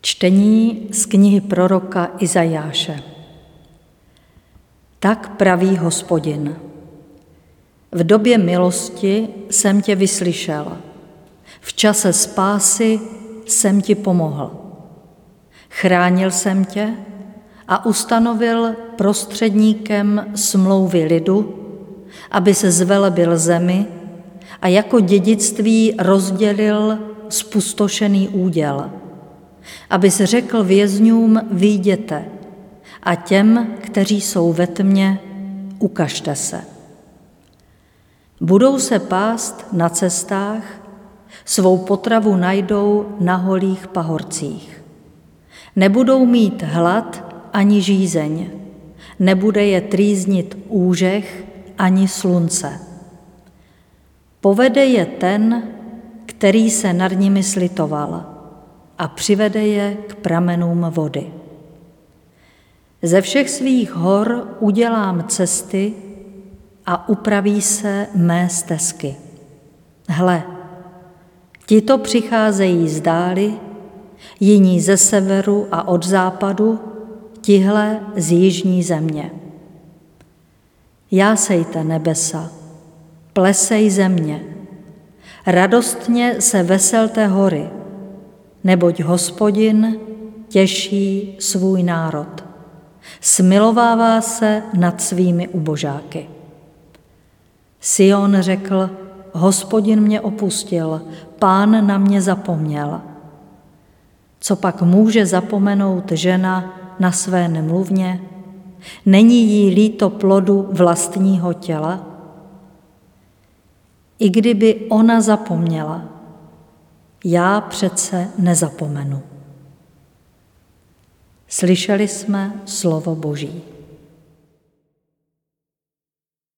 Čtení z knihy proroka Izajáše. Tak praví Hospodin. V době milosti jsem tě vyslyšel, v čase spásy jsem ti pomohl. Chránil jsem tě a ustanovil prostředníkem smlouvy lidu, aby se zvelebil zemi a jako dědictví rozdělil zpustošený úděl, aby se řekl vězňům vyjděte a těm, kteří jsou ve tmě, ukažte se. Budou se pást na cestách, svou potravu najdou na holých pahorcích. Nebudou mít hlad ani žízeň, nebude je trýznit úžeh ani slunce. Povede je ten, který se nad nimi slitoval, a přivede je k pramenům vody. Ze všech svých hor udělám cesty a upraví se mé stezky. Hle, tito přicházejí z dály, jiní ze severu a od západu, tihle z jižní země. Jásejte nebesa, plesej země, radostně se veselte hory, neboť Hospodin těší svůj národ. Smilovává se nad svými ubožáky. Sion řekl, Hospodin mě opustil, Pán na mě zapomněl. Co pak může zapomenout žena na své nemluvně? Není jí líto plodu vlastního těla? I kdyby ona zapomněla, já přece nezapomenu. Slyšeli jsme slovo Boží.